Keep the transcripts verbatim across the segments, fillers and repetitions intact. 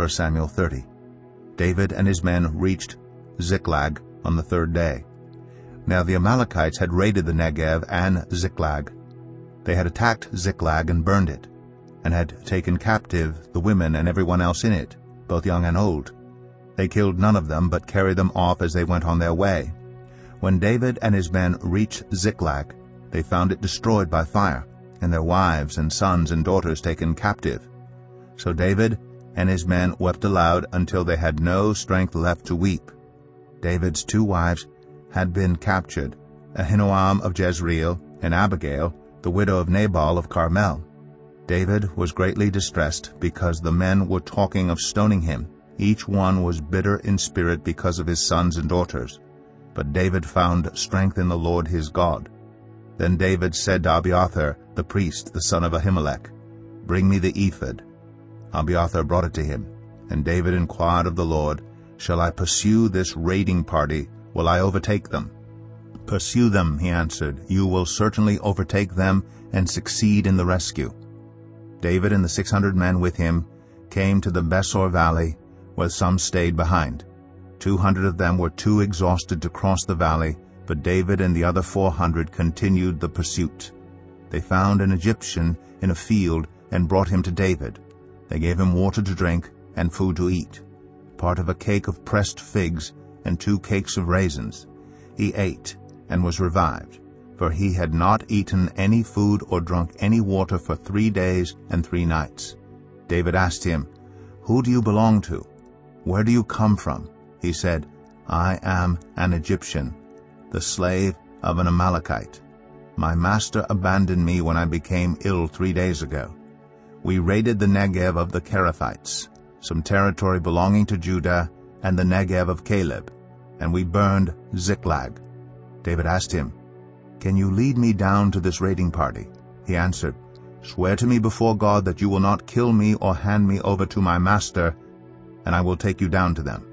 First Samuel thirty. David and his men reached Ziklag on the third day. Now the Amalekites had raided the Negev and Ziklag. They had attacked Ziklag and burned it, and had taken captive the women and everyone else in it, both young and old. They killed none of them, but carried them off as they went on their way. When David and his men reached Ziklag, they found it destroyed by fire, and their wives and sons and daughters taken captive. So David and his men wept aloud until they had no strength left to weep. David's two wives had been captured, Ahinoam of Jezreel and Abigail, the widow of Nabal of Carmel. David was greatly distressed because the men were talking of stoning him. Each one was bitter in spirit because of his sons and daughters. But David found strength in the Lord his God. Then David said to Abiathar the priest, the son of Ahimelech, "Bring me the ephod." Abiathar brought it to him, and David inquired of the Lord, "Shall I pursue this raiding party? Will I overtake them?" "Pursue them," he answered. "You will certainly overtake them and succeed in the rescue." David and the six hundred men with him came to the Besor valley, where some stayed behind. Two hundred of them were too exhausted to cross the valley, but David and the other four hundred continued the pursuit. They found an Egyptian in a field and brought him to David. They gave him water to drink and food to eat, part of a cake of pressed figs and two cakes of raisins. He ate and was revived, for he had not eaten any food or drunk any water for three days and three nights. David asked him, "Who do you belong to? Where do you come from?" He said, "I am an Egyptian, the slave of an Amalekite. My master abandoned me when I became ill three days ago. We raided the Negev of the Kerethites, some territory belonging to Judah, and the Negev of Caleb, and we burned Ziklag." David asked him, "Can you lead me down to this raiding party?" He answered, "Swear to me before God that you will not kill me or hand me over to my master, and I will take you down to them."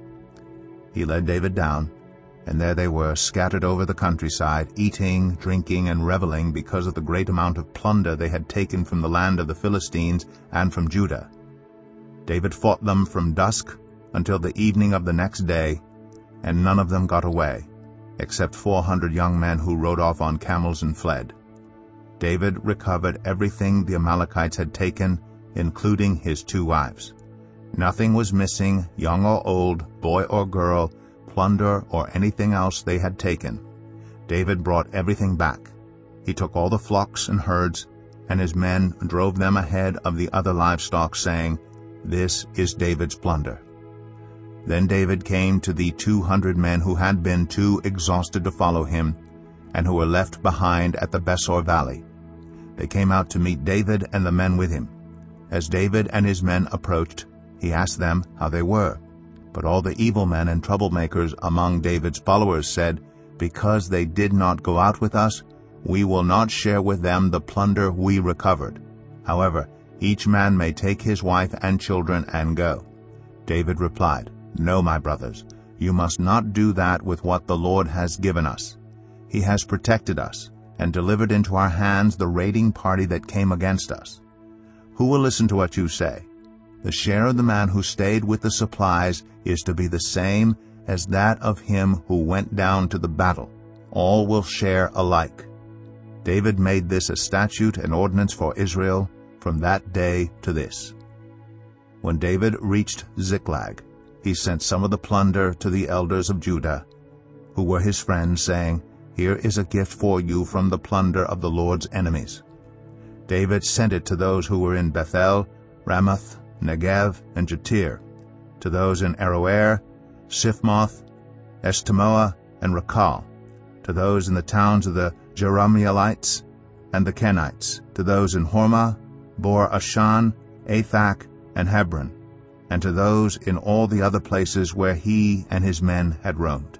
He led David down, and there they were, scattered over the countryside, eating, drinking, and reveling because of the great amount of plunder they had taken from the land of the Philistines and from Judah. David fought them from dusk until the evening of the next day, and none of them got away, except four hundred young men who rode off on camels and fled. David recovered everything the Amalekites had taken, including his two wives. Nothing was missing, young or old, boy or girl, plunder or anything else they had taken. David brought everything back. He took all the flocks and herds, and his men drove them ahead of the other livestock, saying, "This is David's plunder." Then David came to the two hundred men who had been too exhausted to follow him, and who were left behind at the Besor valley. They came out to meet David and the men with him. As David and his men approached, he asked them how they were. But all the evil men and troublemakers among David's followers said, "Because they did not go out with us, we will not share with them the plunder we recovered. However, each man may take his wife and children and go." David replied, "No, my brothers, you must not do that with what the Lord has given us. He has protected us and delivered into our hands the raiding party that came against us. Who will listen to what you say? The share of the man who stayed with the supplies is to be the same as that of him who went down to the battle. All will share alike." David made this a statute and ordinance for Israel from that day to this. When David reached Ziklag, he sent some of the plunder to the elders of Judah, who were his friends, saying, "Here is a gift for you from the plunder of the Lord's enemies." David sent it to those who were in Bethel, Ramoth, Negev, and Jatir, to those in Aroer, Siphmoth, Eshtemoa, and Rakal, to those in the towns of the Jerahmeelites and the Kenites, to those in Hormah, Bor Ashan, Athak, and Hebron, and to those in all the other places where he and his men had roamed.